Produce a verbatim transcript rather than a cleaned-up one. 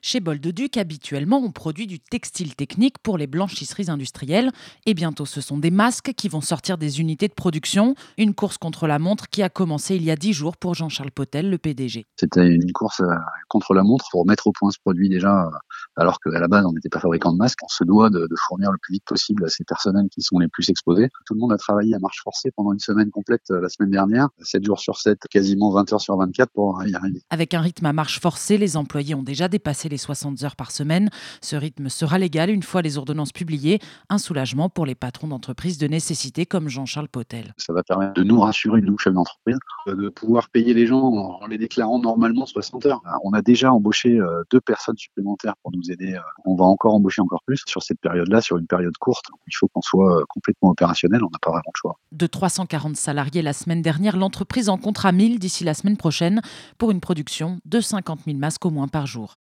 Chez Boldeduc, habituellement, on produit du textile technique pour les blanchisseries industrielles. Et bientôt, ce sont des masques qui vont sortir des unités de production. Une course contre la montre qui a commencé il y a dix jours pour Jean-Charles Potel, le P D G. C'était une course euh, contre la montre pour mettre au point ce produit déjà, euh, alors qu'à la base on n'était pas fabricant de masques. On se doit de, de fournir le plus vite possible à ces personnels qui sont les plus exposés. Tout le monde a travaillé à marche forcée pendant une semaine complète euh, la semaine dernière, sept jours sur sept, quasiment vingt heures sur vingt-quatre pour y arriver. Avec un rythme à marche forcée, les employés ont déjà dépassé les soixante heures par semaine. Ce rythme sera légal une fois les ordonnances publiées. Un soulagement pour les patrons d'entreprises de nécessité comme Jean-Charles Potel. Ça va permettre de nous rassurer, nous, chefs d'entreprise, de pouvoir payer les gens en les déclarant normalement soixante heures. On a déjà embauché euh, deux personnes supplémentaires pour nous aider. On va encore embaucher encore plus sur cette période-là, sur une période courte. Il faut qu'on soit euh, complètement opérationnel, on n'a pas vraiment le choix. De trois cent quarante salariés la semaine dernière, l'entreprise en comptera mille d'ici la semaine prochaine pour une production de cinquante mille masques au moins par jour.